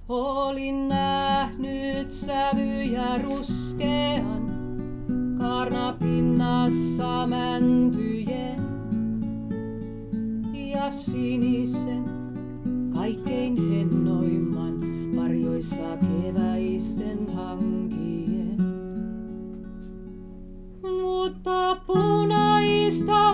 Olin nähnyt sävyjä ruskean, kaarnapinnassa mäntyjen ja sinisen, kaikkein hennoimman varjoissa keväisten hankien. Mutta punaista